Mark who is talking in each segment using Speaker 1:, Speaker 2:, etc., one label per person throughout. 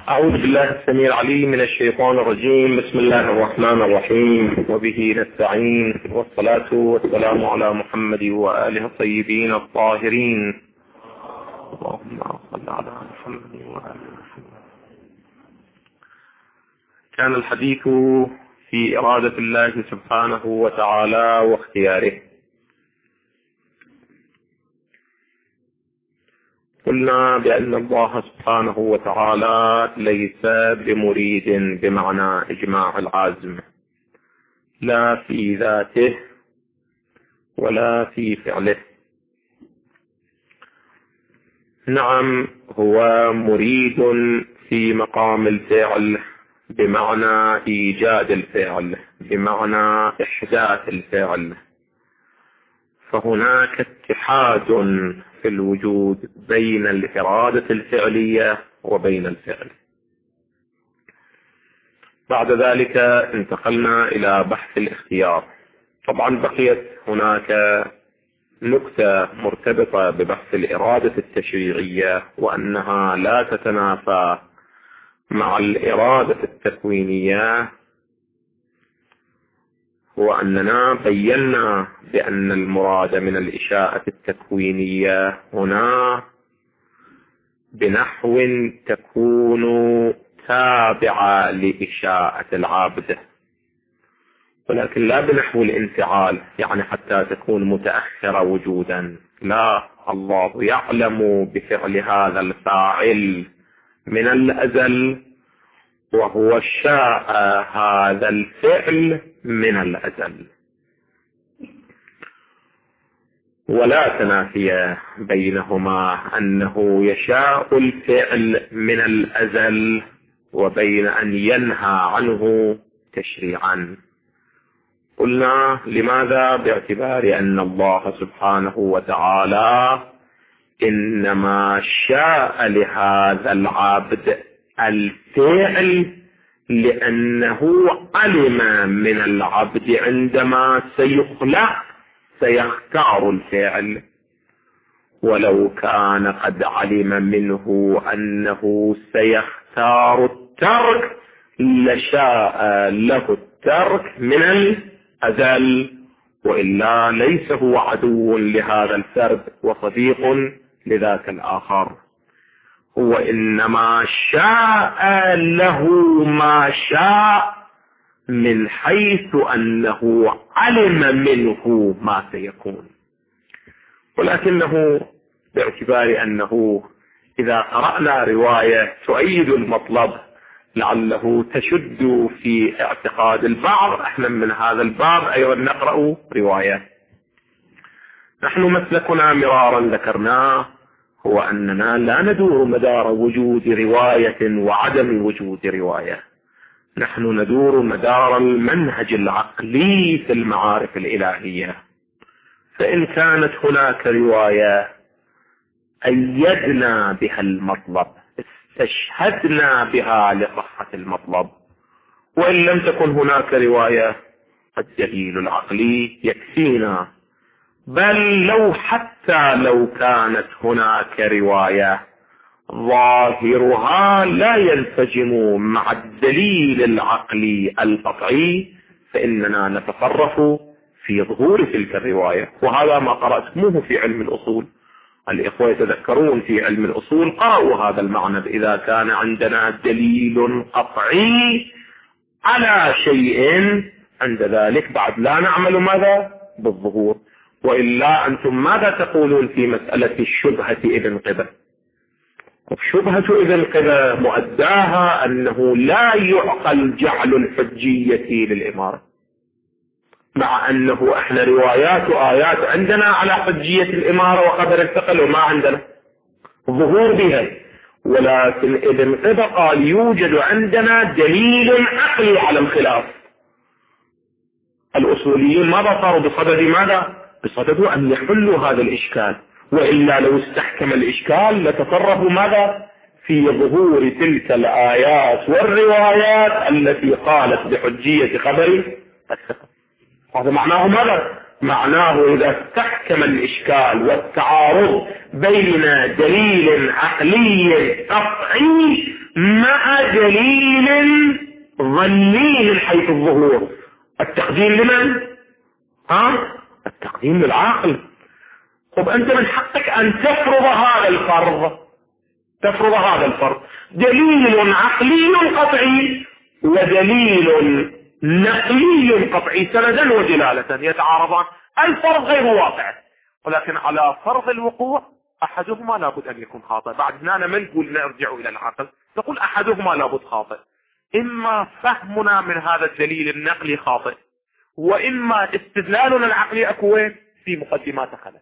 Speaker 1: أعوذ بالله السميع العليم من الشيطان الرجيم. بسم الله الرحمن الرحيم، وبه نستعين، والصلاة والسلام على محمد وآله الطيبين الطاهرين. اللهم صل على محمد وآله محمد. كان الحديث في إرادة الله سبحانه وتعالى واختياره. قلنا بأن الله سبحانه وتعالى ليس بمريد بمعنى إجماع العزم، لا في ذاته ولا في فعله. نعم، هو مريد في مقام الفعل بمعنى إيجاد الفعل، بمعنى إحداث الفعل، فهناك اتحاد في الوجود بين الإرادة الفعلية وبين الفعل. بعد ذلك انتقلنا إلى بحث الاختيار. طبعا بقيت هناك نقطة مرتبطة ببحث الإرادة التشريعية، وأنها لا تتنافى مع الإرادة التكوينية، وأننا بينا بأن المراد من الإشاءة التكوينية هنا بنحو تكون تابعة لإشاءة العابد، ولكن لا بنحو الانفعال، يعني حتى تكون متأخرة وجودا. لا، الله يعلم بفعل هذا الفاعل من الأزل، وهو شاء هذا الفعل من الأزل، ولا تنافي بينهما، أنه يشاء الفعل من الأزل وبين أن ينهى عنه تشريعا. قلنا لماذا؟ باعتبار أن الله سبحانه وتعالى إنما شاء لهذا العبد الفعل لأنه علم من العبد عندما سيخلق سيختار الفعل، ولو كان قد علم منه أنه سيختار الترك لشاء له الترك من الأزل، وإلا ليس هو عدو لهذا الفرد وصديق لذاك الآخر. هو إنما شاء له ما شاء من حيث أنه علم منه ما سيكون، ولكنه باعتبار أنه إذا قرأنا رواية تؤيد المطلب لعله تشد في اعتقاد البعض، احنا من هذا الباب أيضا نقرأ رواية. نحن مسلكنا مرارا ذكرناه هو أننا لا ندور مدار وجود رواية وعدم وجود رواية، نحن ندور مدار المنهج العقلي في المعارف الإلهية. فإن كانت هناك رواية أيدنا بها المطلب، استشهدنا بها لصحة المطلب، وإن لم تكن هناك رواية الدليل العقلي يكفينا. بل حتى لو كانت هناك رواية ظاهرها لا ينسجم مع الدليل العقلي القطعي، فإننا نتصرف في ظهور تلك الرواية. وهذا ما قرأتموه في علم الأصول. الإخوة يتذكرون في علم الأصول قرأوا هذا المعنى: إذا كان عندنا دليل قطعي على شيء عند ذلك بعد لا نعمل ماذا؟ بالظهور. وإلا أنتم ماذا تقولون في مسألة الشبهة ابن قبة؟ شبهة ابن قبة مؤداها أنه لا يعقل جعل الحجية للإمارة، مع أنه احنا روايات وآيات عندنا على حجية الإمارة وقدر الثقل وما عندنا ظهور بها. ولكن ابن قبة قال يوجد عندنا دليل عقلي على الخلاف. الأصوليين ماذا صاروا بصدد ماذا؟ بصدد أن يحلوا هذا الإشكال، وإلا لو استحكم الإشكال لتصرفوا ماذا؟ في ظهور تلك الآيات والروايات التي قالت بحجية خبر الثقة. هذا معناه ماذا؟ معناه إذا استحكم الإشكال والتعارض بين دليل عقلي قطعي مع دليل ظني من حيث الظهور، التقديم لمن؟ التقديم للعقل. طب أنت من حقك أن تفرض هذا الفرض، دليل عقلي قطعي ودليل نقلي قطعي سندا ودلالة يتعارضان. الفرض غير واقع، ولكن على فرض الوقوع أحدهما لابد أن يكون خاطئ. بعد هنا ما نقول نرجع إلى العقل، نقول أحدهما لابد خاطئ. إما فهمنا من هذا الدليل النقلي خاطئ، وإما استدلالنا العقلي أكوين في مقدمات خلل.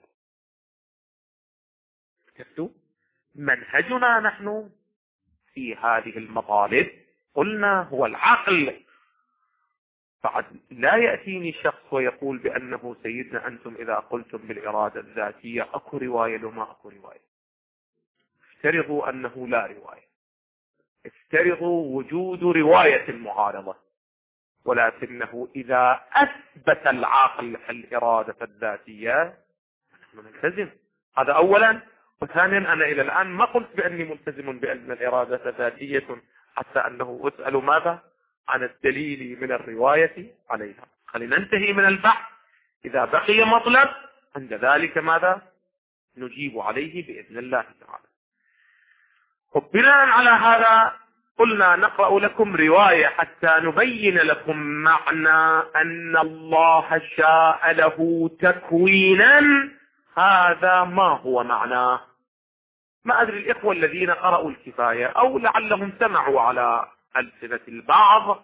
Speaker 1: منهجنا نحن في هذه المطالب قلنا هو العقل. بعد لا يأتيني شخص ويقول بأنه سيدنا أنتم إذا قلتم بالإرادة الذاتية أكو رواية لما أكو رواية. افترضوا أنه لا رواية، افترضوا وجود رواية معارضة، ولكنه إذا أثبت العقل الإرادة الذاتية نحن نلتزم. هذا أولا. وثانيا أنا إلى الآن ما قلت بأني ملتزم بأن الإرادة ذاتية، حتى أنه أسأل ماذا عن الدليل من الرواية عليها. خلينا ننتهي من البحث، إذا بقي مطلب عند ذلك ماذا نجيب عليه بإذن الله تعالى. وبناء على هذا قلنا نقرأ لكم رواية حتى نبين لكم معنى أن الله شاء له تكوينا. هذا ما هو معناه؟ ما أدري الإخوة الذين قرأوا الكفاية أو لعلهم سمعوا على ألسنة البعض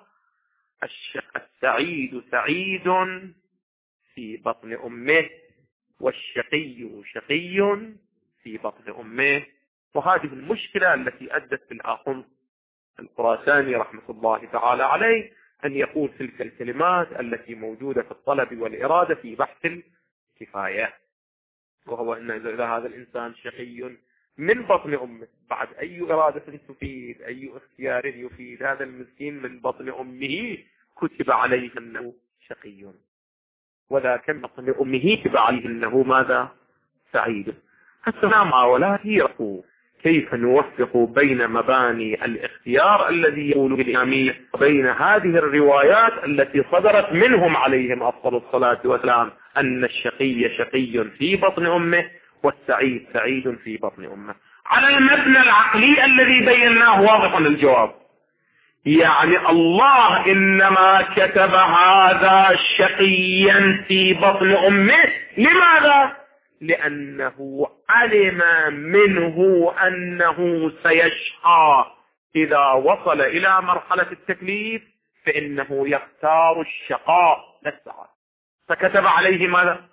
Speaker 1: السعيد سعيد في بطن أمه والشقي شقي في بطن أمه. وهذه المشكلة التي أدت بالآخر الخراساني رحمة الله تعالى عليه أن يقول تلك الكلمات التي موجودة في الطلب والإرادة في بحث الكفاية، وهو أن إذا هذا الإنسان شقي من بطن أمه، بعد أي إرادة تفيد، أي اختيار يفيد، هذا المسكين من بطن أمه كتب عليه أنه شقي، وذاك من بطن أمه كتب عليه أنه ماذا سعيد. حتى معاولات يرقوا كيف نوفق بين مباني الاختيار الذي يقول بالإمامية وبين هذه الروايات التي صدرت منهم عليهم أفضل الصلاة والسلام أن الشقي شقي في بطن أمه والسعيد سعيد في بطن أمه. على المبنى العقلي الذي بيناه واضح الجواب، يعني الله إنما كتب هذا شقيا في بطن أمه. لماذا؟ لأنه علم منه أنه سيشقى إذا وصل إلى مرحلة التكليف، فإنه يختار الشقاء لا السعادة، فكتب عليه ماذا؟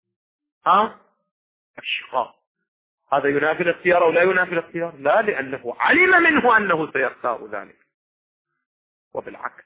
Speaker 1: الشقاء. هذا ينافي الاختيار أو لا ينافي الاختيار؟ لا، لأنه علم منه أنه سيختار ذلك. وبالعكس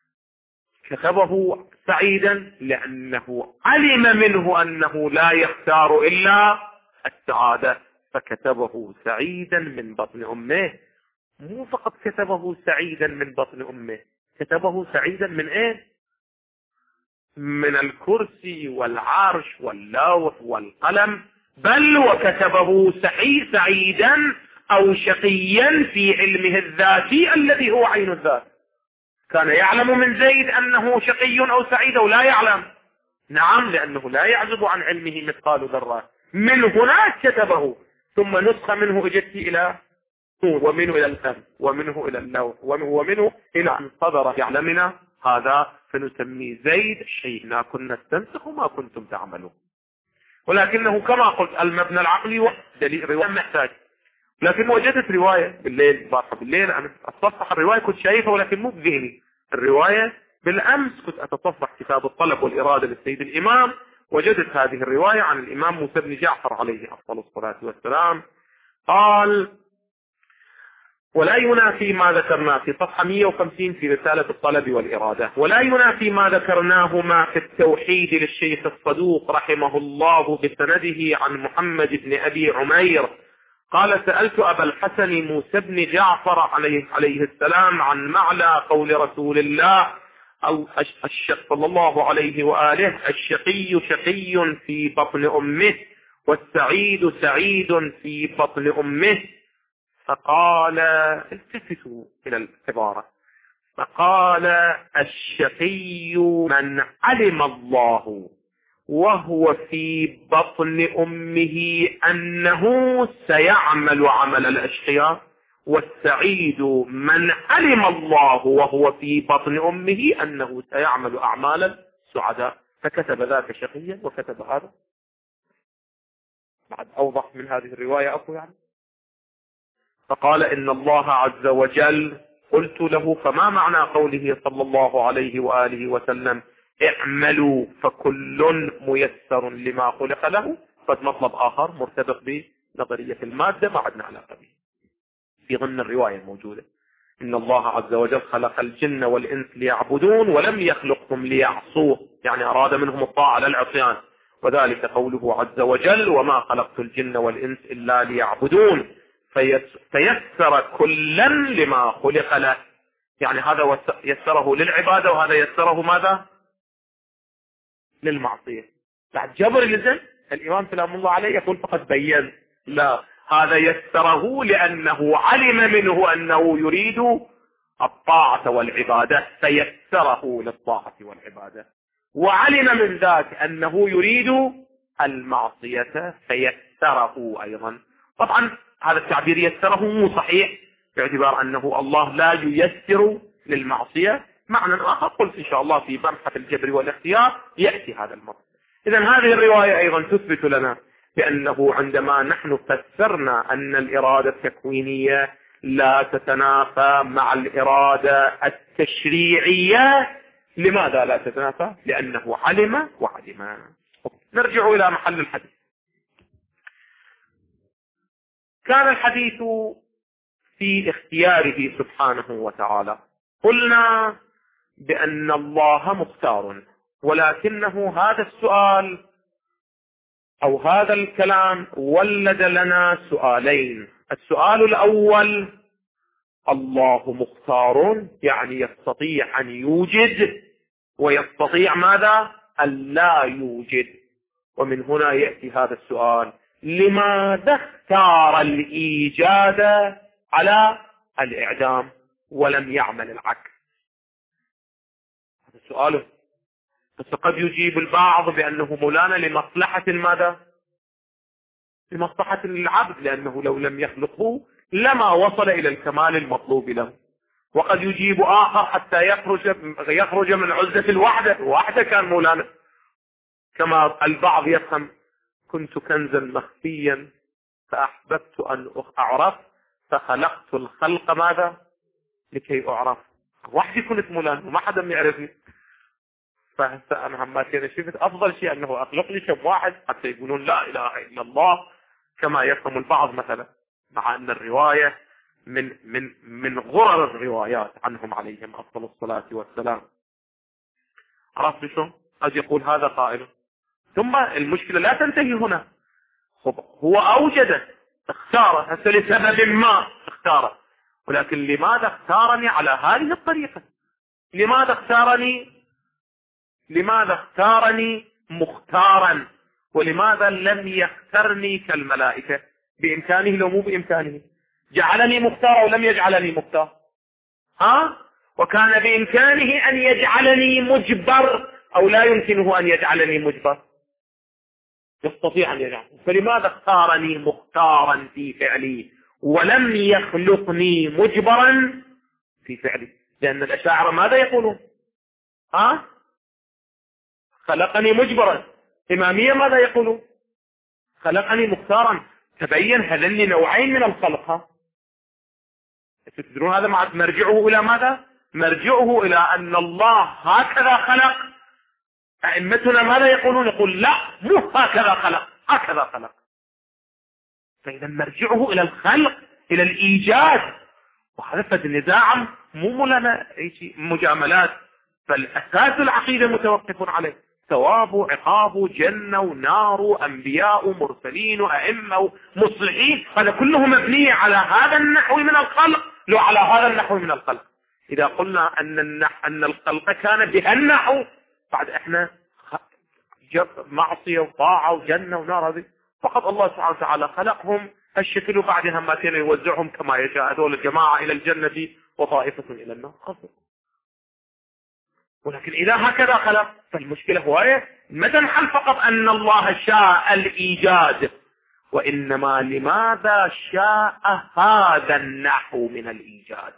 Speaker 1: كتبه سعيدا لأنه علم منه أنه لا يختار إلا السعادة، فكتبه سعيدا من بطن أمه. مو فقط كتبه سعيدا من بطن أمه، كتبه سعيدا من إيه؟ من الكرسي والعرش واللوح والقلم، بل وكتبه سعيدا أو شقيا في علمه الذاتي الذي هو عين الذات. كان يعلم من زيد أنه شقي أو سعيد أو لا يعلم؟ نعم، لأنه لا يعزب عن علمه مثقال ذرة. من هناك كتبه، ثم نسخة منه اجت إلى ومنه إلى الفم ومنه إلى اللوح ومنه إلى أن صدر يعلمنا هذا، فنسمي زيد الشيء كنا نستنسخ ما كنتم تعملون. ولكنه كما قلت المبنى العقلي دليل رواية محتاج. لكن وجدت رواية بالليل، بارحة بالليل أنا أتصفح الرواية كنت شايفها ولكن مو بذهني الرواية. بالأمس كنت أتصفح كتاب الطلب والإرادة للسيد الإمام، وجدت هذه الرواية عن الإمام موسى بن جعفر عليه أفضل الصلاة والسلام. قال: ولا ينافي ما ذكرنا في صفحة 150 في رسالة الطلب والإرادة، ولا ينافي ما ذكرناهما في التوحيد للشيخ الصدوق رحمه الله بسنده عن محمد بن أبي عمير قال: سألت أبا الحسن موسى بن جعفر عليه السلام عن معنى قول رسول الله: أو صلى الله عليه وآله: الشقي شقي في بطن أمه والسعيد سعيد في بطن أمه. فقال، التفتوا إلى العبارة، فقال: الشقي من علم الله وهو في بطن أمه أنه سيعمل عمل الأشقياء، والسعيد من علم الله وهو في بطن أمه أنه سيعمل أعمال السعداء. فكتب ذاك شقيا وكتب هذا. بعد أوضح من هذه الرواية أكو يعني. فقال: إن الله عز وجل، قلت له: فما معنى قوله صلى الله عليه وآله وسلم: اعملوا فكل ميسر لما خلق له؟ قد مطلب آخر مرتبط بنظرية المادة ما عندنا علاقة به في ضمن الرواية الموجودة. إن الله عز وجل خلق الجن والإنس ليعبدون ولم يخلقهم ليعصوه، يعني أراد منهم الطاعة للعصيان، وذلك قوله عز وجل: وما خلقت الجن والإنس إلا ليعبدون. فيسر كلا لما خلق له، يعني هذا يسره للعبادة وهذا يسره ماذا؟ للمعصية. بعد جبر لزم الإمام سلام الله عليه يقول فقد بين، لا، هذا يسره لأنه علم منه أنه يريد الطاعة والعبادة فيسره للطاعة والعبادة، وعلم من ذاك أنه يريد المعصية فيسره أيضا. طبعا هذا التعبير يسره مو صحيح، باعتبار أنه الله لا ييسر للمعصية. معنى آخر قلت إن شاء الله في مبحث الجبر والاختيار يأتي هذا المرض. إذن هذه الرواية أيضا تثبت لنا بأنه عندما نحن فسرنا أن الإرادة التكوينية لا تتنافى مع الإرادة التشريعية. لماذا لا تتنافى؟ لأنه علم وعلم. نرجع إلى محل الحديث. كان الحديث في اختياره سبحانه وتعالى. قلنا بأن الله مختار، ولكنه هذا السؤال أو هذا الكلام ولد لنا سؤالين. السؤال الأول: الله مختار، يعني يستطيع أن يوجد ويستطيع ماذا؟ أن لا يوجد. ومن هنا يأتي هذا السؤال: لماذا اختار الإيجاد على الإعدام ولم يعمل العكس؟ هذا سؤاله. بس قد يجيب البعض بأنه مولانا لمصلحة ماذا؟ لمصلحة العبد، لأنه لو لم يخلقه لما وصل إلى الكمال المطلوب له. وقد يجيب آخر حتى يخرج من عزة الوحدة كان مولانا، كما البعض يفهم: كنت كنزا مخفيا فأحببت أن أعرف فخلقت الخلق ماذا؟ لكي أعرف. وحدي كنت مولانا وما حدا يعرفني، فهسه أنا هماتين شفت أفضل شيء أنه أخلق لي كم واحد حتى يقولون لا إله إلا الله، كما يفهم البعض مثلا، مع أن الرواية من غرر الروايات عنهم عليهم أفضل الصلاة والسلام. عرفت شو؟ قد يقول هذا قائل. ثم المشكلة لا تنتهي هنا. هو أوجده، اختاره، هسه لسبب ما اختاره، ولكن لماذا اختارني على هذه الطريقة؟ لماذا اختارني مختارا؟ ولماذا لم يخترني كالملائكة؟ بإمكانه لو مو بإمكانه؟ جعلني مختار ولم يجعلني مختار. وكان بإمكانه أن يجعلني مجبر، أو لا يمكنه أن يجعلني مجبر؟ يستطيع أن يجعل. فلماذا اختارني مختارا في فعلي ولم يخلقني مجبرا في فعلي؟ لأن الأشاعرة ماذا يقولون؟ خلقني مجبرا. إمامية ماذا يقولون؟ خلقني مختارا. تبين هذين نوعين من الخلق. تدرون هذا مرجعه إلى ماذا؟ مرجعه إلى أن الله هكذا خلق. أئمتنا ماذا يقولون؟ يقول لا، مو هكذا خلق، هكذا خلق. فإذا مرجعه إلى الخلق، إلى الإيجاد. وهذا فالنزاع مو لنا مجاملات، بل أساس العقيدة متوقف عليه. ثواب، عقاب، جنة ونار، أنبياء، مرسلين، أئمة، مصلحين، هذا كله مبني على هذا النحو من الخلق، لو على هذا النحو من الخلق. إذا قلنا أن الخلق كان بهالنحو، بعد إحنا معصية وطاعة وجنة ونار، هذه فقط الله سبحانه وتعالى خلقهم الشكل، وبعدها ما كان يوزعهم كما يشاء، هذول الجماعة إلى الجنة وطائفة إلى النار، خلص. ولكن إذا هكذا خلق، فالمشكلة هو إيه؟ متى نحل فقط أن الله شاء الإيجاد، وإنما لماذا شاء هذا النحو من الإيجاد؟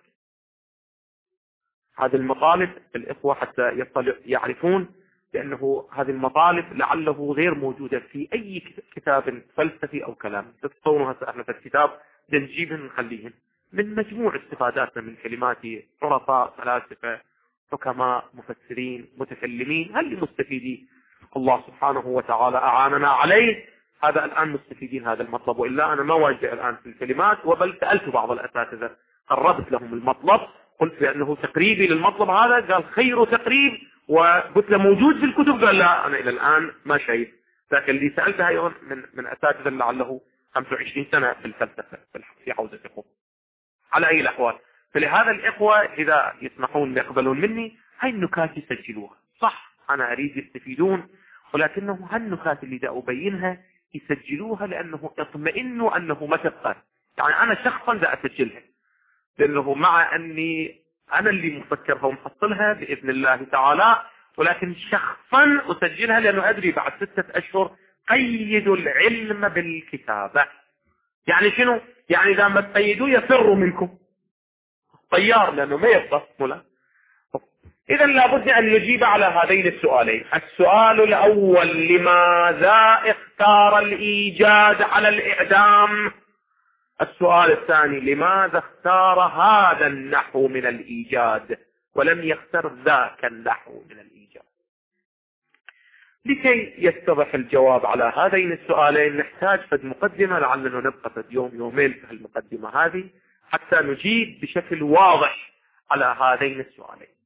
Speaker 1: هذه المطالب الإخوة حتى يعرفون لأنه هذه المطالب لعله غير موجودة في أي كتاب فلسفي أو كلام. تتصوروا هسه احنا في الكتاب نجيبهم نخليهم من مجموع استفاداتنا من كلمات عرفاء فلاسفة حكماء مفسرين متكلمين، هل مستفيدين؟ الله سبحانه وتعالى أعاننا عليه، هذا الآن مستفيدين هذا المطلب. وإلا أنا ما واجه الآن في الكلمات، وبل سألت بعض الأساتذة قربت لهم المطلب، قلت بأنه تقريبي للمطلب هذا، قال خير تقريب، وقلت له موجود في الكتب، قال لا أنا إلى الآن ما شايف. لكن اللي سألتها أيضا من أساتذة لعله 25 سنة في الفلسفة في حوزة الفقه. على أي الأحوال، فلهذا الإخوة إذا يسمحون يقبلون مني هاي النكات يسجلوها. صح أنا أريد يستفيدون، ولكنه هالنكات اللي دا أبينها يسجلوها، لأنه يطمئنوا أنه ما تبقى. يعني أنا شخصا دا أسجلها، لأنه مع أني أنا اللي مفكرها ومحصلها بإذن الله تعالى، ولكن شخصا أسجلها لأنه أدري بعد 6 أشهر قيدوا العلم بالكتابة. يعني شنو؟ يعني إذا ما تقيدوا يفروا منكم طيار، لأنه ما يبقى ملا. إذا لابد أن نجيب على هذين السؤالين. السؤال الأول: لماذا اختار الإيجاد على الإعدام؟ السؤال الثاني: لماذا اختار هذا النحو من الإيجاد ولم يختر ذاك النحو من الإيجاد؟ لكي يتضح الجواب على هذين السؤالين نحتاج فد مقدمة، لعلنا نبقى فد يومين في المقدمة هذه حتى نجيب بشكل واضح على هذين السؤالين.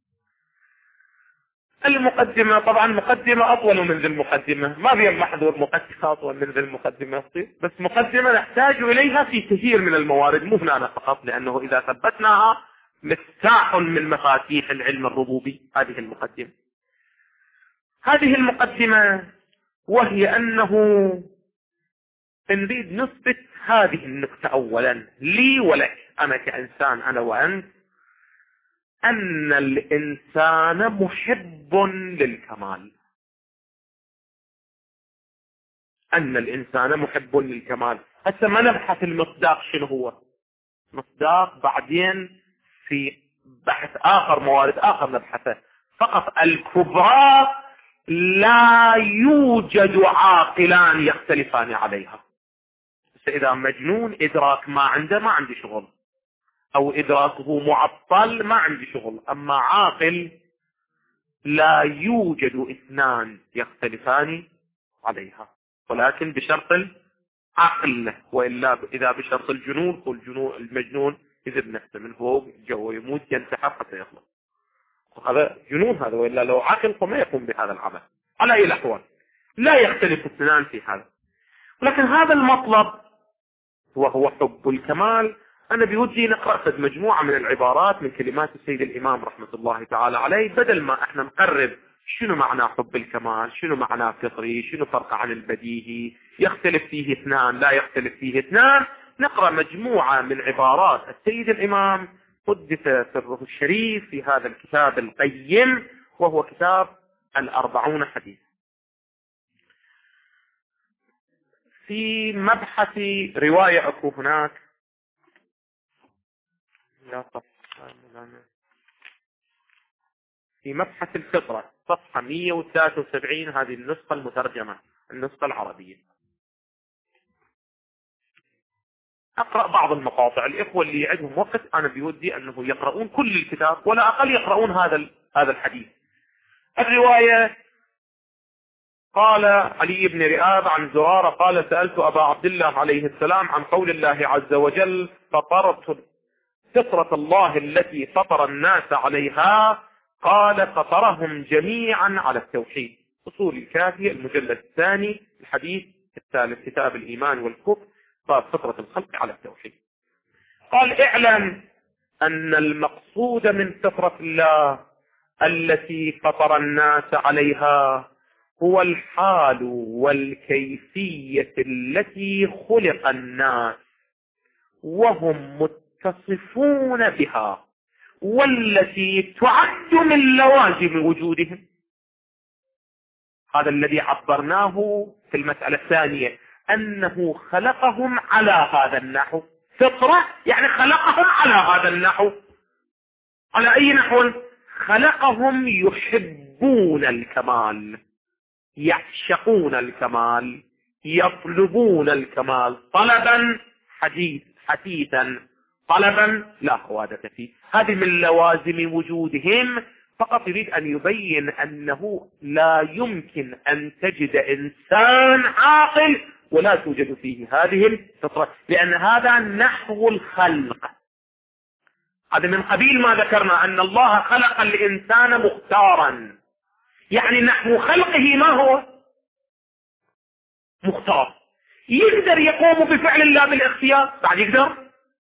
Speaker 1: المقدمة طبعا مقدمة أطول من ذي المقدمة، ما بين محضور مقدمة أطول من ذي المقدمة، بس مقدمة نحتاج إليها في كثير من الموارد، مو هنا فقط، لأنه إذا ثبتناها مفتاح من مفاتيح العلم الربوبي هذه المقدمة. هذه المقدمة وهي أنه نريد نثبت هذه النقطة أولا لي ولك، أنا كإنسان، أنا وأنت، أن الإنسان محب للكمال. أن الإنسان محب للكمال. هسه ما نبحث المصداق شنو هو، مصداق بعدين في بحث آخر، موارد آخر نبحثه، فقط الكبرى لا يوجد عاقلان يختلفان عليها. إذا مجنون إدراك ما عنده، ما عندي شغل، أو إدراكه معطل ما عندي شغل. أما عاقل لا يوجد 2 يختلفان عليها، ولكن بشرط العقل، وإلا إذا بشرط الجنون، والجنون المجنون يذب نفسه من فوق الجو يموت ينتحر حتى يخلص، هذا جنون هذا، وإلا لو عقل فما يقوم بهذا العمل. على أي الأحوال لا يختلف 2 في هذا. ولكن هذا المطلب وهو حب الكمال، أنا بودي نقرأ مجموعة من العبارات من كلمات السيد الإمام رحمة الله تعالى عليه، بدل ما احنا نقرب شنو معنى حب الكمال، شنو معنى فطري، شنو فرق عن البديهي، يختلف فيه 2 لا يختلف فيه 2. نقرأ مجموعة من عبارات السيد الإمام قدس سره الشريف في هذا الكتاب القيم، وهو كتاب 40 حديث. في مبحث رواية أكو هناك، في مبحث الفطرة صفحة 173، هذه النسخة المترجمة، النسخة العربية. أقرأ بعض المقاطع. الإخوة اللي عندهم وقت أنا بودي أنه يقرؤون كل الكتاب، ولا أقل يقرؤون هذا الحديث. الرواية: قال علي بن رئاب عن زرارة قال: سألت أبا عبد الله عليه السلام عن قول الله عز وجل: فطرت فطرة الله التي فطر الناس عليها، قال: فطرهم جميعا على التوحيد. أصول الكافية المجلد الثاني الحديث الثالث، كتاب الإيمان والكفر، باب فطرة الخلق على التوحيد. قال: اعلم أن المقصود من فطرة الله التي فطر الناس عليها هو الحال والكيفية التي خلق الناس وهم متصفون بها، والتي تعد من لوازم وجودهم. هذا الذي عبرناه في المسألة الثانية، أنه خلقهم على هذا النحو. فطرة يعني خلقهم على هذا النحو. على أي نحو؟ خلقهم يحبون الكمال، يعشقون الكمال، يطلبون الكمال طلبا حثيثا، طلبا لا خوادة فيه. هذه من لوازم وجودهم. فقط يريد أن يبين أنه لا يمكن أن تجد إنسان عاقل ولا توجد فيه هذه الفطرة، لأن هذا نحو الخلق. هذا من قبيل ما ذكرنا أن الله خلق الإنسان مختارا، يعني نحو خلقه ما هو مختار. يقدر يقوم بفعل الله بالاختيار؟ بعد يقدر؟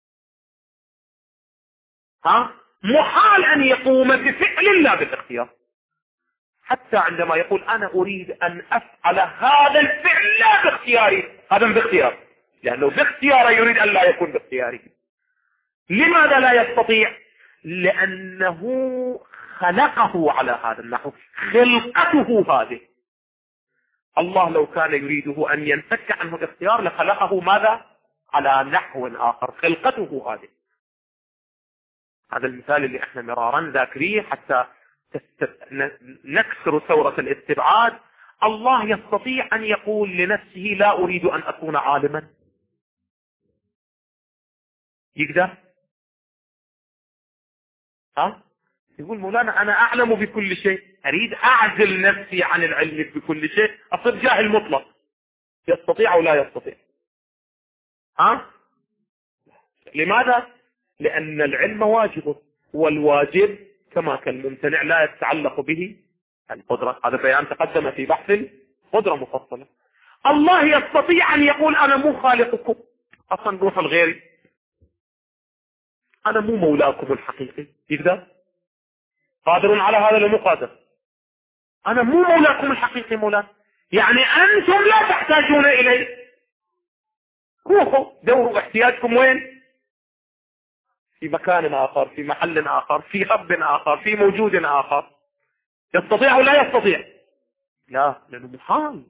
Speaker 1: محال أن يقوم بفعل الله بالاختيار. حتى عندما يقول أنا أريد أن أفعل هذا الفعل لا باختياري، هذا باختيار، لأنه باختياره يريد أن لا يكون باختياره. لماذا لا يستطيع؟ لأنه خلقه على هذا النحو، خلقته هذه. الله لو كان يريده أن ينفك عنه الاختيار لخلقه ماذا؟ على نحو آخر، خلقته هذه. هذا المثال اللي احنا مرارا ذاكريه حتى نكسر ثورة الاستبعاد. الله يستطيع أن يقول لنفسه لا أريد أن أكون عالما. يقدر؟ يقول مولانا أنا أعلم بكل شيء، أريد أعزل نفسي عن العلم بكل شيء، أصير جاهل مطلق. يستطيع أو لا يستطيع؟ لماذا؟ لأن العلم واجب، والواجب كما كالممتنع لا يتعلق به القدرة. هذا بيان تقدم في بحث القدرة مفصلة. الله يستطيع أن يقول أنا مو خالقكم، أصلا روح الغيري، أنا مو مولاكم الحقيقي. يقدر؟ قادر على هذا ولا مو قادر؟ أنا مو مولاكم الحقيقي مولانا، يعني أنتم لا تحتاجون إلي. روحوا دوروا احتياجكم وين؟ في مكان آخر، في محل آخر، في رب آخر، في موجود آخر. يستطيع ولا يستطيع؟ لا، لأنه محال،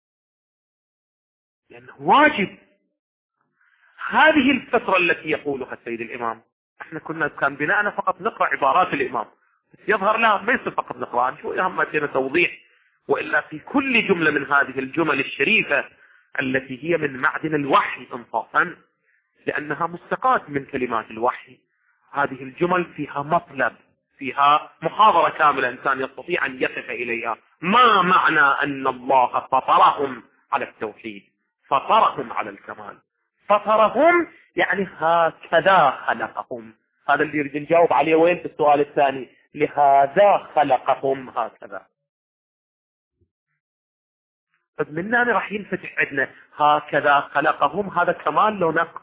Speaker 1: لأنه واجب. هذه الفترة التي يقولها السيد الإمام، احنا كان بناءنا فقط نقرأ عبارات الإمام، بس يظهر لا ما يصير فقط نقرأ، شو أهم شيء توضيح. وإلا في كل جملة من هذه الجمل الشريفة التي هي من معدن الوحي إنصافا، لأنها مستقاة من كلمات الوحي، هذه الجمل فيها مطلب، فيها محاضرة كاملة إنسان يستطيع أن يقف إليها. ما معنى أن الله فطرهم على التوحيد، فطرهم على الكمال؟ فطرهم يعني هكذا خلقهم. هذا اللي يريد نجاوب عليه وين في السؤال الثاني، لهذا خلقهم هكذا. فمن هنا راح ينفتح عندنا هكذا خلقهم، هذا كمال لو نقص؟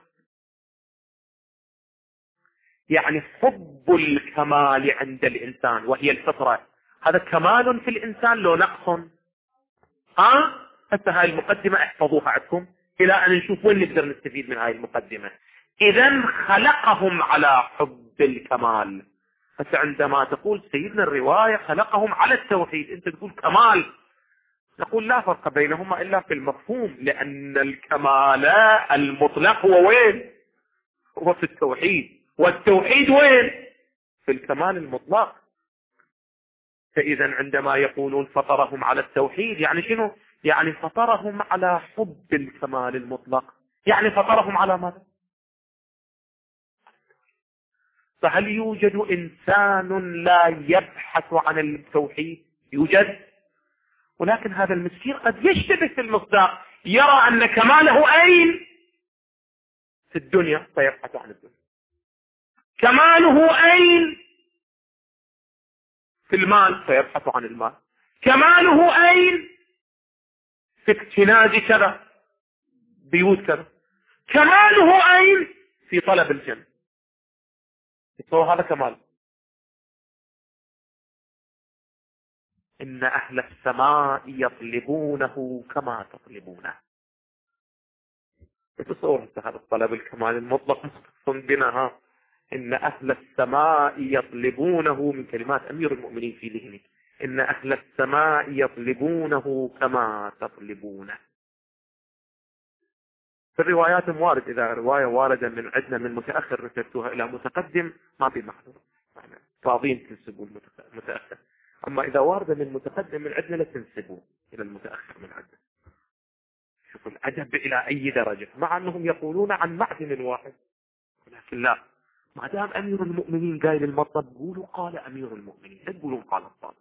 Speaker 1: يعني حب الكمال عند الإنسان وهي الفطرة، هذا كمال في الإنسان لو نقص؟ حتى هاي المقدمة احفظوها عندكم إلى أن نشوف وين نقدر نستفيد من هاي المقدمة. إذن خلقهم على حب الكمال. فعندما تقول سيدنا الرواية خلقهم على التوحيد، أنت تقول كمال، نقول لا فرق بينهما إلا في المفهوم، لأن الكمال المطلق هو وين؟ هو في التوحيد، والتوحيد وين؟ في الكمال المطلق. فإذا عندما يقولون فطرهم على التوحيد يعني شنو؟ يعني فطرهم على حب الكمال المطلق. يعني فطرهم على ماذا؟ فهل يوجد إنسان لا يبحث عن التوحيد؟ يوجد، ولكن هذا المسكين قد يشتبه في المصداق، يرى أن كماله أين؟ في الدنيا، فيبحث عن الدنيا. كماله أين؟ في المال، فيبحث عن المال. كماله أين؟ في اكتناز كذا، بيوت كذا. كماله أين؟ في طلب الجنة. يتصور هذا كمال. إن أهل السماء يطلبونه كما تطلبونه. يتصور هذا الطلب الكمال المطلق مختص بنا. إن أهل السماء يطلبونه من كلمات أمير المؤمنين في ذهني. إن أهل السماء يطلبونه كما تطلبونه. في الروايات وارد، إذا رواية واردة من عندنا من متأخر نسبتها إلى متقدم ما في محظور، فاضين تنسبوا المتأخر. أما إذا واردة من متقدم من عندنا لا تنسبوا إلى المتأخر من عندنا. شوفوا العجب إلى أي درجة، مع أنهم يقولون عن معدن واحد، ولكن لا، ما دام أمير المؤمنين قايل المطلب قولوا قال أمير المؤمنين، لا تقولون قال الصادق.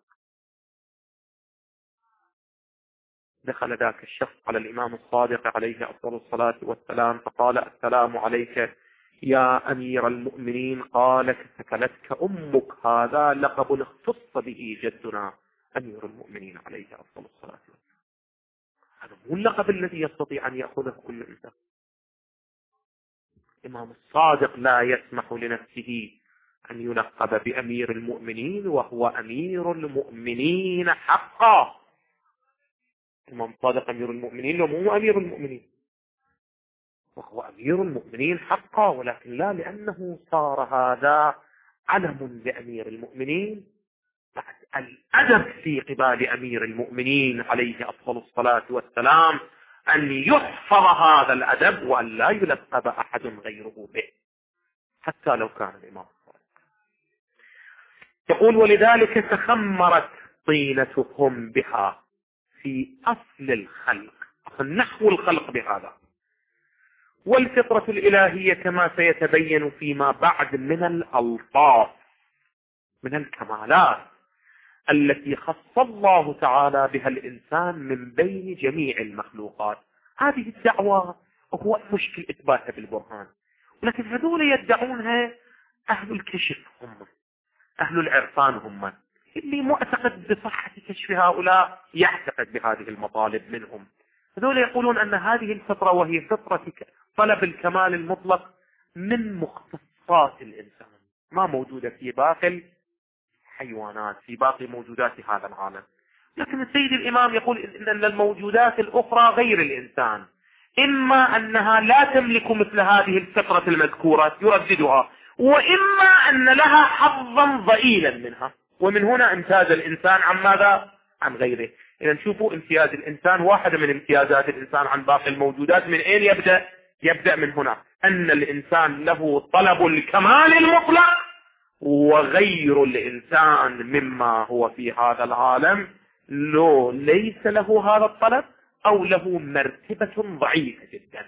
Speaker 1: دخل ذاك الشخص على الإمام الصادق عليه أفضل الصلاة والسلام فقال: السلام عليك يا أمير المؤمنين. قال: سكلتك أمك، هذا لقب اختص به جدنا أمير المؤمنين عليه أفضل الصلاة والسلام. هذا مو اللقب الذي يستطيع أن يأخذه كل إنسان. الإمام الصادق لا يسمح لنفسه أن يلقب بأمير المؤمنين وهو أمير المؤمنين حقا. الإمام الصادق أمير المؤمنين لو مو أمير المؤمنين، وهو أمير المؤمنين حقا، ولكن لا لأنه صار هذا علم لأمير المؤمنين. بعد الأدب في قبال أمير المؤمنين عليه أفضل الصلاة والسلام أن يحفظ هذا الأدب وأن لا يلقب أحد غيره به حتى لو كان الإمام الصادق. يقول: ولذلك تخمرت طينتهم بها في أصل الخلق، نحو الخلق بهذا، والفطرة الإلهية كما سيتبين فيما بعد من الألطاف، من الكمالات التي خص الله تعالى بها الإنسان من بين جميع المخلوقات. هذه الدعوة هو مشكل إثباتها بالبرهان، ولكن هذول يدعونها أهل الكشف، هم أهل العرفان، هم اللي معتقد بصحة كشف هؤلاء يعتقد بهذه المطالب منهم. هذول يقولون أن هذه الفطرة، وهي فطرة طلب الكمال المطلق، من مختصات الإنسان، ما موجودة في باقي الحيوانات، في باقي موجودات هذا العالم. لكن السيد الإمام يقول إن الموجودات الأخرى غير الإنسان إما أنها لا تملك مثل هذه الفطرة المذكورة يرددها، وإما أن لها حظا ضئيلا منها. ومن هنا امتاز الإنسان عن ماذا؟ عن غيره. إذا نشوفوا امتياز الإنسان، واحدة من امتيازات الإنسان عن باقي الموجودات من أين يبدأ؟ يبدأ من هنا، أن الإنسان له طلب الكمال المطلق، وغير الإنسان مما هو في هذا العالم ليس له هذا الطلب أو له مرتبة ضعيفة جدا.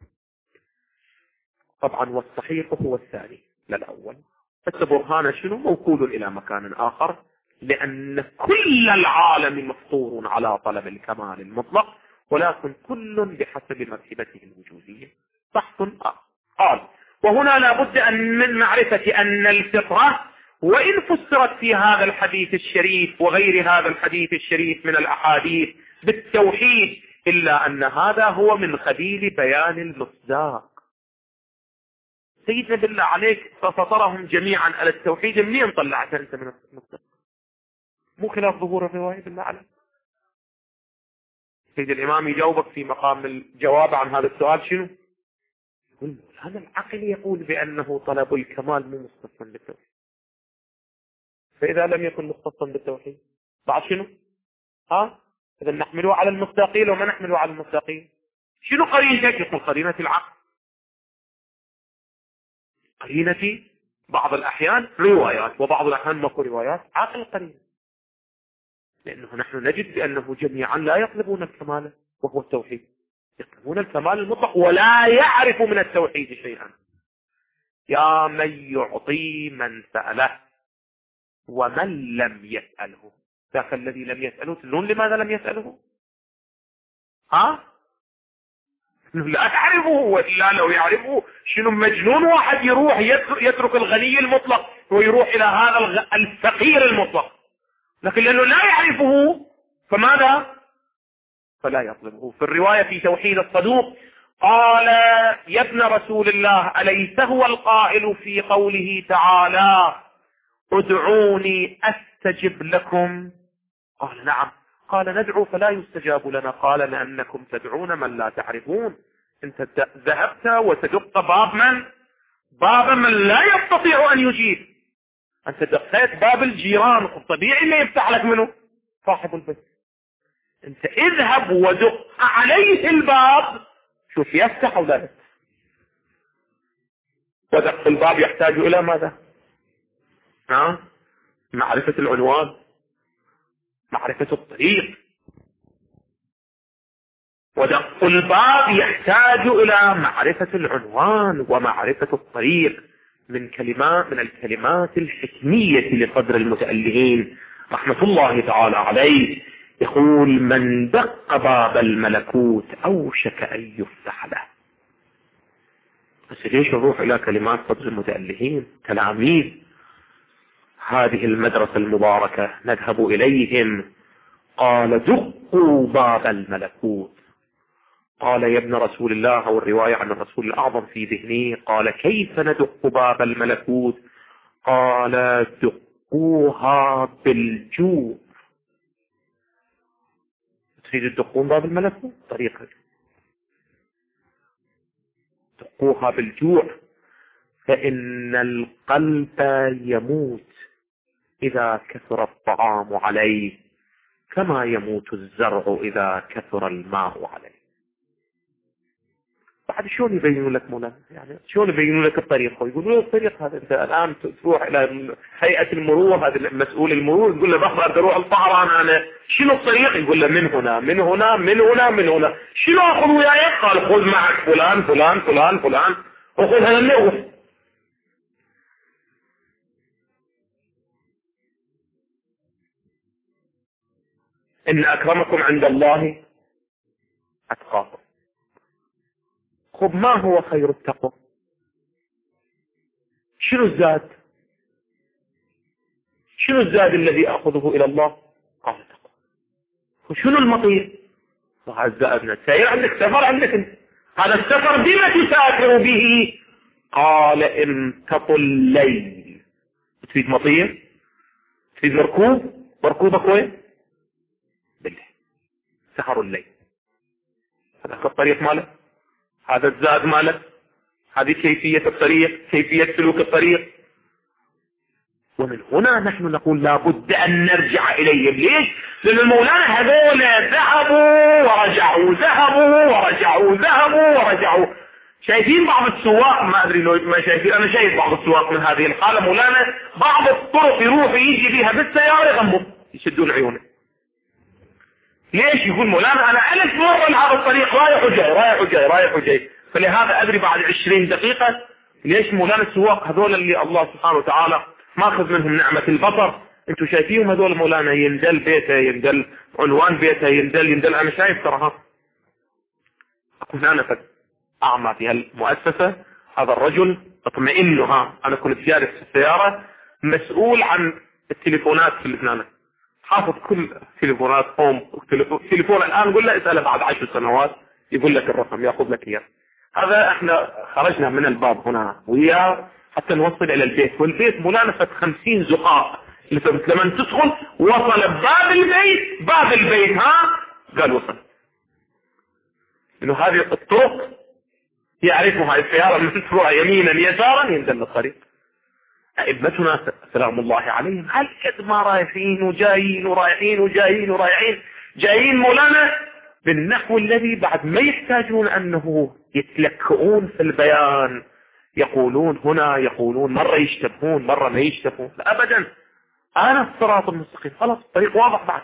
Speaker 1: طبعا والصحيح هو الثاني لا الأول. فالبرهان شنو؟ موكول إلى مكان آخر، لأن كل العالم مفطور على طلب الكمال المطلق، ولكن كل بحسب مرتبته الوجودية. بحث آخر. قال: وهنا لابد من معرفة أن الفطرة وإن فسرت في هذا الحديث الشريف وغير هذا الحديث الشريف من الأحاديث بالتوحيد، إلا أن هذا هو من خبيل بيان المصداق. سيدنا بالله عليك ففطرهم جميعا على التوحيد، منين طلعت أنت من المصداق؟ مو خلاف ظهور الرواية بالله عليك. سيد الإمام يجاوبك في مقام الجواب عن هذا السؤال شنو؟ هذا العقل يقول بأنه طلب الكمال مو مختصا بالتوحيد، فإذا لم يكن مختصا بالتوحيد بعد شنو؟ إذا نحمله على المصداقية وما نحمله على المصداقية. شنو قرينتك؟ يقول قرينة العقل، قرينة بعض الأحيان روايات وبعض الأحيان ماكو روايات، عقل قرينة، لأنه نحن نجد بأنه جميعا لا يطلبون الكمال وهو التوحيد، يطلبون الكمال المطلق ولا يعرف من التوحيد شيئا. يا من يعطي من سأله ومن لم يسأله. ذاك الذي لم يسأله تدرون لماذا لم يسأله؟ لا يعرفه، وإلا لو يعرفه شنو مجنون واحد يروح يترك الغني المطلق ويروح إلى هذا الفقير المطلق، لكن لأنه لا يعرفه فماذا؟ فلا يطلبه. في الرواية في توحيد الصدوق قال يا ابن رسول الله أليس هو القائل في قوله تعالى ادعوني أستجب لكم؟ قال نعم. قال ندعو فلا يستجاب لنا. قال لأنكم تدعون من لا تعرفون. انت ذهبت وتدق باب من لا يستطيع أن يجيب. انت دقيت باب الجيران، الطبيعي اللي يفتح لك منه صاحب البيت. انت اذهب ودق عليه الباب، شوف يفتح ولا يفتح. ودق الباب يحتاج الى ماذا؟ معرفة العنوان، معرفة الطريق. ودق الباب يحتاج الى معرفة العنوان ومعرفة الطريق من الكلمات الحكمية لقدر المتألهين رحمة الله تعالى عليه. يقول من دق باب الملكوت أوشك أن يفتح له. بس ليش نروح إلى كلمات قدر المتألهين تلاميذ هذه المدرسة المباركة نذهب إليهم؟ قال دقوا باب الملكوت. قال يا ابن رسول الله، أو الرواية عن الرسول الأعظم في ذهني، قال كيف ندق باب الملكوت؟ قال دقوها بالجوع. تريد تدقون باب الملكوت؟ طريقة دقوها بالجوع، فإن القلب يموت إذا كثر الطعام عليه كما يموت الزرع إذا كثر الماء عليه. بعد شلون يبينون لك مولانا؟ يعني شلون يبينون لك الطريق؟ يقولون الطريق هذا انت الان تروح الى هيئة المرور، هذا مسؤول المرور، يقول له بخبر تروح الطهران، انا شنو الطريق؟ يقول له من هنا من هنا من هنا من هنا. شنو اخذ وياك؟ قال خذ معك فلان فلان فلان فلان، وخذ هذا اللي هو. ان اكرمكم عند الله اتقاكم. خب ما هو خير التقوى؟ شنو الزاد؟ شنو الزاد الذي أخذه إلى الله؟ قال تقوى. وشنو المطير؟ وعزائنا السير عندك، سفر عندك انت. هذا السفر بما تسافر به؟ قال امتطوا الليل. تريد مطير؟ تريد مركوب؟ مركوبك وين؟ بالله. سهر الليل. هذا الطريق ماله، هذا الزاد ماله، هذه كيفية الطريق، كيفية سلوك الطريق. ومن هنا نحن نقول لابد أن نرجع إليهم. ليش؟ لأن المولانا هذول ذهبوا ورجعوا، ذهبوا ورجعوا، ذهبوا ورجعوا. شايفين بعض السواق، ما أدري لو ما شايفين، أنا شايف بعض السواق من هذه الحالة مولانا، بعض الطرق يروح يجي بها بالسيارة يغمض يشدون عيونه. ليش؟ يقول مولانا أنا ألف مرة هذا الطريق رايح وجاي رايح وجاي رايح وجاي، فلهذا أدري بعد 20 دقيقة. ليش؟ مولانا السواق هذول اللي الله سبحانه وتعالى ماخذ منهم نعمة البصر، انتوا شايفيهم هذول مولانا، يندل بيته، يندل عنوان بيته، يندل انا شايف ترى. اقول انا قد اعمى في هالمؤسسة، هذا الرجل اطمئن انا كنت جالس في السيارة مسؤول عن التليفونات في لبنان، حافظ كل تليفونات تليفون الان قول له اسأله بعد 10 سنوات يقول لك الرقم، ياخذ لك اياه. هذا احنا خرجنا من الباب هنا وياه حتى نوصل الى البيت، والبيت منافسة 50 زقاق. لما تدخل وصل باب البيت قال وصل. انه هذه الطرق يعرفها السيارة، من تروح يمينا يسارا ينزل الطريق. ائمتنا سلام الله عليهم هل قد ما رايحين وجايين ورايحين وجايين ورايحين، جايين مولانا بالنحو الذي بعد ما يحتاجون انه يتلكؤون في البيان، يقولون هنا، يقولون مرة يشتبهون مرة ما يشتبهون. لا ابدا، انا الصراط المستقيم، خلاص الطريق واضح بعد.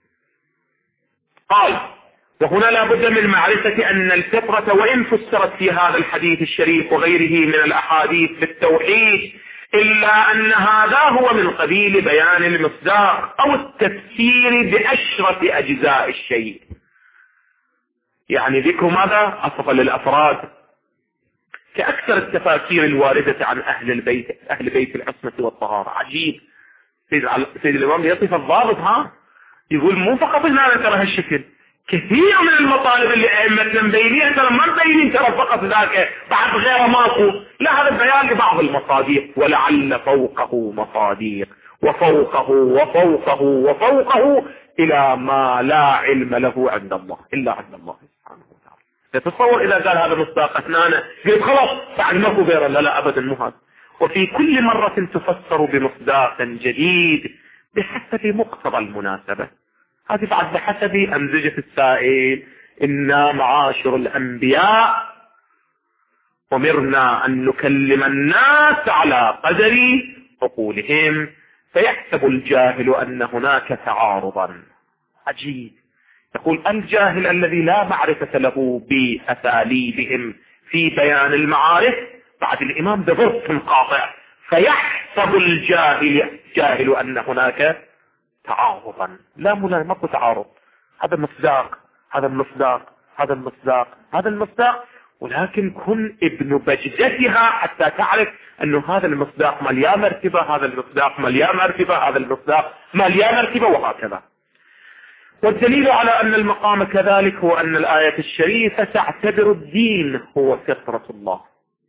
Speaker 1: قال وهنا لابد من معرفة ان الفطرة وان فسرت في هذا الحديث الشريف وغيره من الاحاديث بالتوحيد، الا ان هذا هو من قبيل بيان المصداق او التفسير باشرف اجزاء الشيء. يعني ذكر ماذا؟ افضل الافراد، كأكثر التفاسير الواردة عن أهل بيت العصمة والطهارة. عجيب، سيد الإمام يصف الضابط يقول مو فقط هنا ترى هالشكل، كثير من المطالب اللي ائمتنا مبينين ترى ما مبينين ترى فقط ذاك بعد غيره ماكو، لا هذا بيان لبعض المصاديق، ولعل فوقه مصاديق وفوقه وفوقه وفوقه الى ما لا علم له عند الله الا عند الله سبحانه وتعالى. تتصور اذا قال هذا مصداق اثنان قلت خلاص بعد ماكو غيره، لا لا ابدا مو هذا. وفي كل مرة تفسر بمصداق جديد بحسب مقتضى المناسبة. هذه بعد بحسب أمزجة السائل. إنا معاشر الأنبياء أمرنا أن نكلم الناس على قدر عقولهم، فيحسب الجاهل أن هناك تعارضا. عجيب. يقول الجاهل الذي لا معرفة له بأساليبهم في بيان المعارف، بعد الإمام بضرب قاطع، فيحسب الجاهل أن هناك تعارضا. لا ماكو تعارض، هذا مصداق هذا المصداق هذا المصداق هذا المصداق، ولكن كن ابن بجدتها حتى تعرف أنه هذا المصداق مليان مرتبة، هذا المصداق مليان مرتبة، هذا المصداق مليان مرتبة، وهكذا. والدليل على أن المقام كذلك هو أن الآية الشريفة تعتبر الدين هو فطرة الله،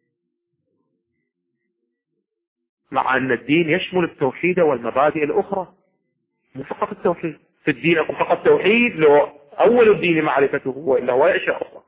Speaker 1: مع أن الدين يشمل التوحيد والمبادئ الأخرى، مو فقط التوحيد. في الدين أو فقط توحيد لو أول الدين معرفته وإلا هو أشياء أخرى.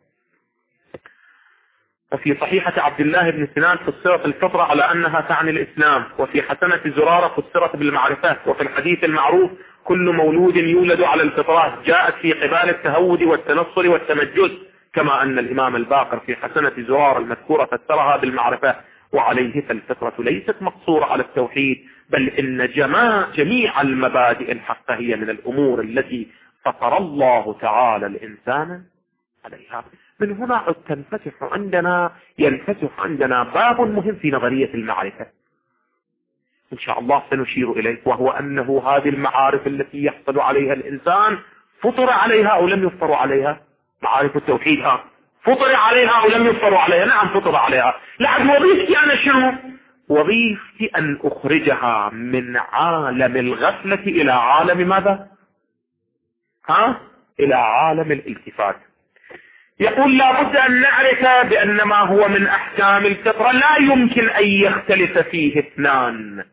Speaker 1: وفي صحيحة عبد الله بن سنان فسرت الفطرة على أنها تعني الإسلام، وفي حسنة زرارة فسرت بالمعرفة، وفي الحديث المعروف كل مولود يولد على الفطرة جاءت في قبال التهود والتنصر والتمجد، كما أن الإمام الباقر في حسنة زرارة المذكورة فسرها بالمعرفة. وعليه فالفطرة ليست مقصورة على التوحيد، بل إن جميع المبادئ الحقة هي من الأمور التي فطر الله تعالى الإنسان عليها. من هنا ينفتح عندنا باب مهم في نظرية المعرفة إن شاء الله سنشير إليه، وهو أنه هذه المعارف التي يحصل عليها الإنسان فطر عليها أو لم يفطر عليها. معارف التوحيد فطر عليها أو لم يفطر عليها؟ نعم فطر عليها. لكن وظيفتي أنا شنو؟ وظيفتي أن أخرجها من عالم الغفلة إلى عالم ماذا؟ إلى عالم الالتفات. يقول لابد أن نعرف بأن ما هو من أحكام الفطرة لا يمكن أن يختلف فيه اثنان.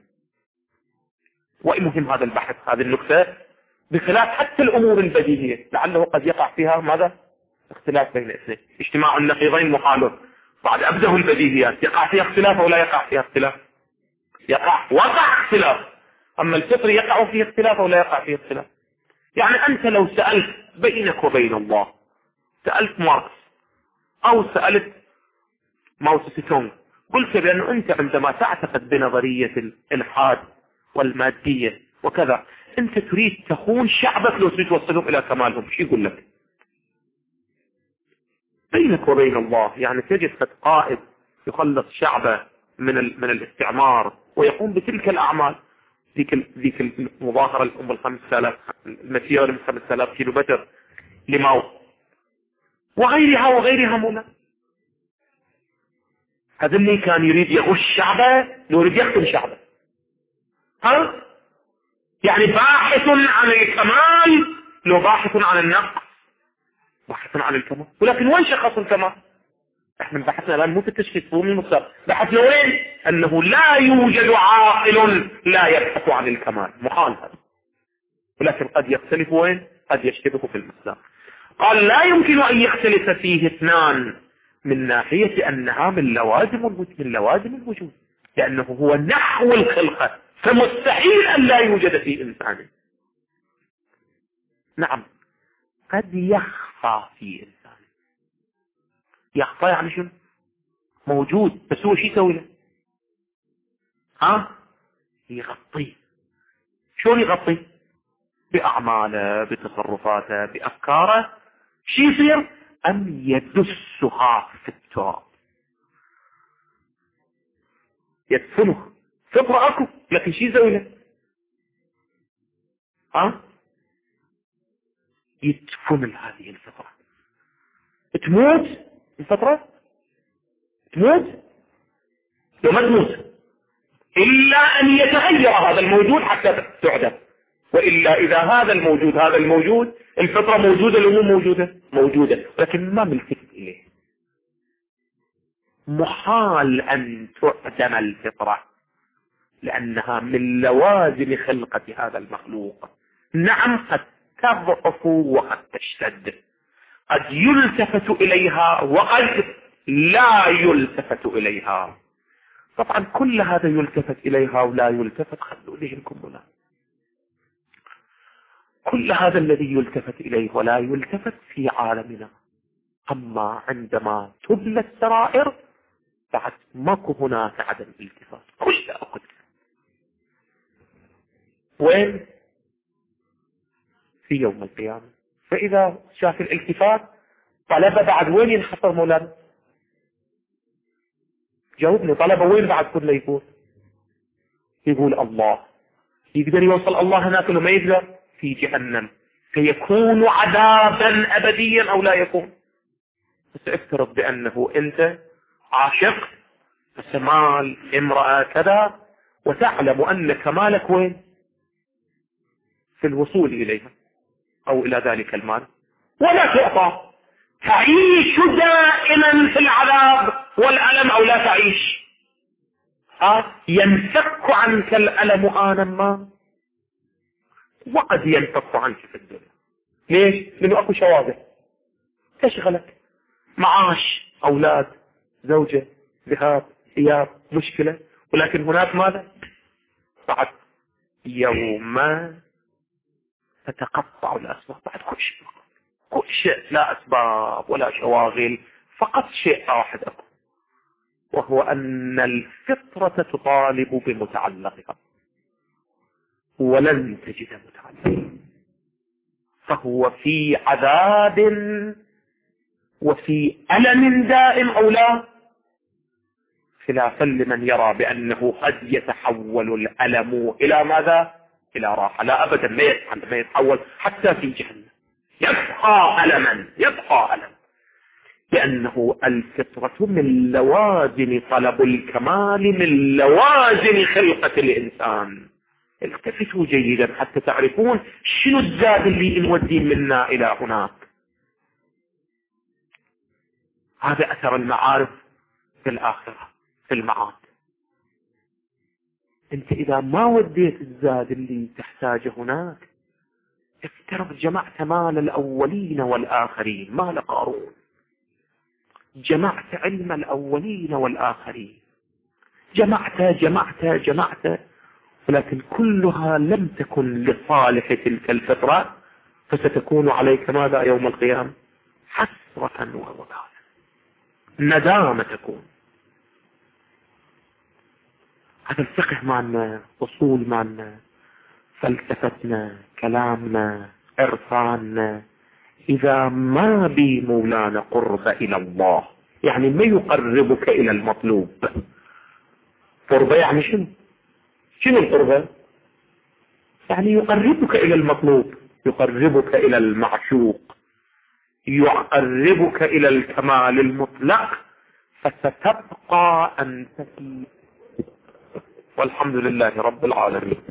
Speaker 1: ومهم هذا البحث، هذه النكتة، بخلاف حتى الأمور البديهية لعله قد يقع فيها ماذا؟ اختلاف بين اثنين. اجتماع النقيضين محال. بعد أبده البديهيات يقع فيها اختلاف أو لا يقع فيها اختلاف؟ وقع اختلاف. أما الفطر يقع فيه اختلاف أو لا يقع فيه اختلاف؟ يعني أنت لو سألت بينك وبين الله، سألت ماركس أو سألت ماو تسي تونغ، قلت بأنه أنت عندما تعتقد بنظرية الإلحاد والمادية وكذا، أنت تريد تخون شعبك لو تريد توصلهم إلى كمالهم، شو يقول لك؟ بينك وبين الله يعني تجد قائد يخلص شعبه من الاستعمار ويقوم بتلك الأعمال، ذيك المظاهرة الأم 5000 المسيرة من 5000 كيلو متر لماو وغيرها مولا. هذا اللي كان يريد يغش شعبه لو يريد يخدم شعبه. يعني باحث عن الكمال لو باحث عن النقص، باحث عن الكمال. ولكن وين شخص الكمال؟ احنا بحثنا الآن مو في التشخيص مو من المصدر، بحثنا وين؟ أنه لا يوجد عاقل لا يبحث عن الكمال، محال هذا. ولكن قد يختلف وين؟ قد يشتبه في المصدر. قال لا يمكن أن يختلف فيه اثنان من ناحية أنها من لوازم الوجود، لأنه هو نحو الخلقة، فمستحيل أن لا يوجد في إنسان. نعم قد يخفى في إنسان. يخفى يعني شنو؟ موجود بس هو شو يسوي له؟ يغطيه. شلون يغطيه؟ بأعماله، بتصرفاته، بأفكاره. شو يصير؟ أم يدسها في التراب، يدفنه. فطرة أكو لكن شو يسوي له؟ يدفن هذه الفطرة. تموت الفطرة، تموت لو ما تموت إلا أن يتغير هذا الموجود حتى تعدم. وإلا إذا هذا الموجود الفطرة موجودة لو مو موجودة لكن ما ملتفت إليه. محال أن تعدم الفطرة لأنها من لوازم خلقة هذا المخلوق. نعم قد تضعف وقد تشتد، قد يلتفت إليها وقد لا يلتفت إليها. طبعا كل هذا يلتفت إليها ولا يلتفت، خلوا لهم هنا كل هذا الذي يلتفت إليه ولا يلتفت في عالمنا. أما عندما تبلى السرائر بعد ماكو هناك عدم التفات، كل أقدر وين؟ في يوم القيامة. فإذا شاف الالتفات طلب بعد وين ينحصر مولانا؟ جاوبني، طلب وين بعد كله يقول؟ يقول الله. يقدر يوصل الله هناك لو ما يقدر؟ في جهنم. فيكون عذابا أبديا أو لا يكون؟ بس افترض بأنه أنت عاشق سمال امرأة كذا وتعلم أن كمالك وين؟ في الوصول إليها أو إلى ذلك المال، ولا تعطى، تعيش دائما في العذاب والألم أو لا تعيش؟ ينفك عنك الألم آنا ما، وقد ينفك عنك في الدنيا. ليش؟ لأنه أكو شواغل تشغلك، معاش، أولاد، زوجة، ذهاب، إياب، مشكلة. ولكن هناك ماذا؟ بعد يوم تتقطع الأسباب، بعد كل شيء لا أسباب ولا شواغل، فقط شيء واحد أكو، وهو أن الفطرة تطالب بمتعلقها ولن تجد متعلقها، فهو في عذاب وفي ألم دائم أو لا، خلافا لمن يرى بأنه قد يتحول الألم إلى ماذا؟ إلى راحة. لا أبدا، ما يتحول حتى في جهنم، يبقى ألما، يبقى ألم، لأنه الفطرة من لوازم طلب الكمال، من لوازم خلقة الإنسان. التفتوا جيدا حتى تعرفون شنو الزاد اللي نودي منا إلى هناك. هذا أثر المعارف في الآخرة، في المعاد. انت إذا ما وديت الزاد اللي تحتاجه هناك، افترض جمعت مال الأولين والآخرين، مال قارون، جمعت علم الأولين والآخرين، جمعت، ولكن كلها لم تكن لصالح تلك الفترة، فستكون عليك ماذا يوم القيامة؟ حسرة ووبالا، ندامة تكون. هذا الفقه معنا، أصول معنا، فلسفتنا، كلامنا، عرفاننا، إذا ما بي مولانا قرب إلى الله، يعني ما يقربك إلى المطلوب. قربة يعني شنو القربة؟ يعني يقربك إلى المطلوب، يقربك إلى المعشوق، يقربك إلى الكمال المطلق، فستبقى أنت فيه. والحمد لله رب العالمين.